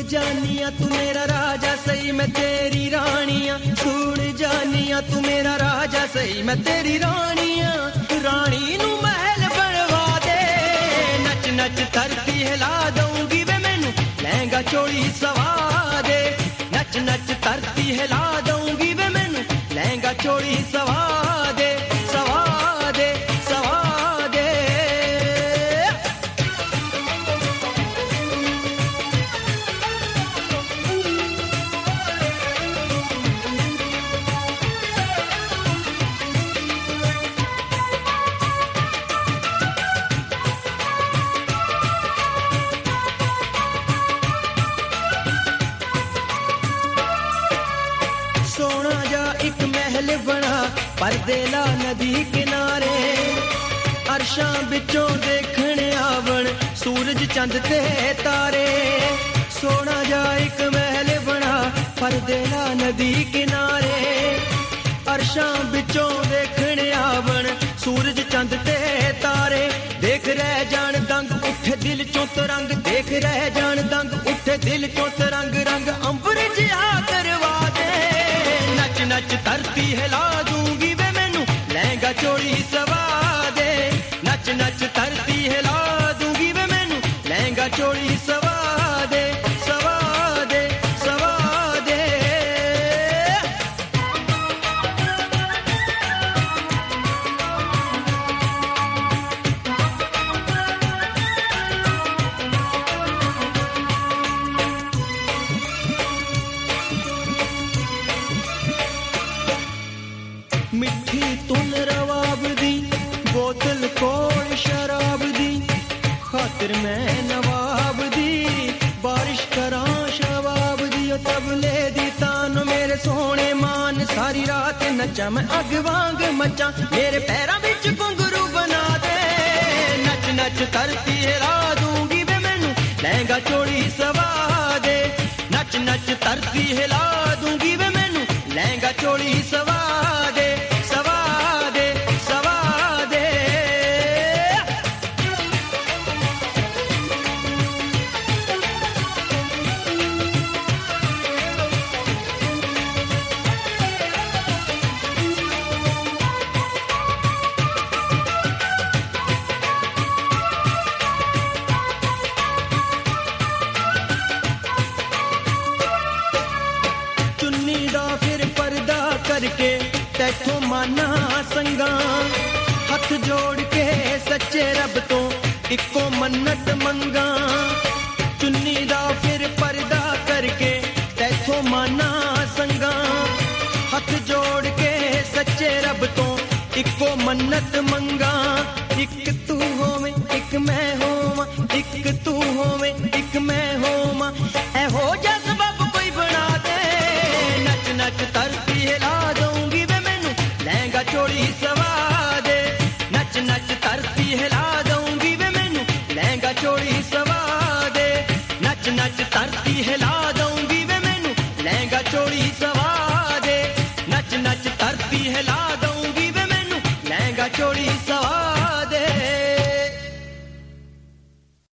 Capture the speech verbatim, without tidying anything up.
जानिया तू मेरा राजा सही मैं तेरी रानिया, सुन जानिया तू मेरा राजा सही मैं तेरी रानिया, रानी नू महल बनवा दे, नच नच धरती हिला दूंगी वे मैनू लहंगा चोली सवा दे, नच नच धरती हिला दूंगी वे मैनू लहंगा चोली सवा दे, सवा दे सवा दे। सोना जा एक महल बना परदे ला नदी किनारे, अरशां बिचों देखने आवन सूरज चंद ते तारे, सोना जा एक महल बना परदे ला नदी किनारे, अरशां बिचों देखने आवन सूरज चंद ते तारे, देख रह जान दंग उठे दिल चों तरंग, देख रह जान दंग उठे दिल चों तरंग, रंग अंबर जिहा करवा दे, नच नच धरती हिला दूंगी वे मैनू लहंगा चोली सवा दे, नच नच धरती हिला दूंगी वे मैनू लहंगा चोली सवा दे, सवा दे सवा दे। मिठी तुन रवाब दी बोतल कोल शराब दी, खातिर मैं नवाब दी बारिश करां शबाब दी, तबले दी तान मेरे सोने मान, सारी रात नचा मैं अग वांग मचा, मेरे पैरां विच घुंघरू बना दे, नच नच धरती हिला दूंगी वे मैनू लहंगा चोली सवा दे, नच नच धरती हिला दूंगी वे मैनू लहंगा चोली सवा दे, सवा दे सवा दे। चुन्नी दा फिर पर्दा करके तैथों माना संगा, हथ जोड़ के सच्चे रब तो इको मन्नत मंगा, चुन्नी दा फिर पर्दा करके तैथों माना संगा, हथ जोड़ के सच्चे रब तो इको मन्नत मंगा, एक तू होवे एक मैं होवां, एक तू होवे एक मैं होवां, ऐ हो जा सबब कोई बना दे, नच नच धरती हिला दूंगी वे मैनू लहंगा चोली सवा दे, नच नच धरती हिला दूंगी वे मैनू लहंगा चोली सवा दे, नच नच धरती हिला दूंगी वे मैनू लहंगा चोली सवा दे, नच नच धरती हिला दूंगी वे मैनू लहंगा चोली सवा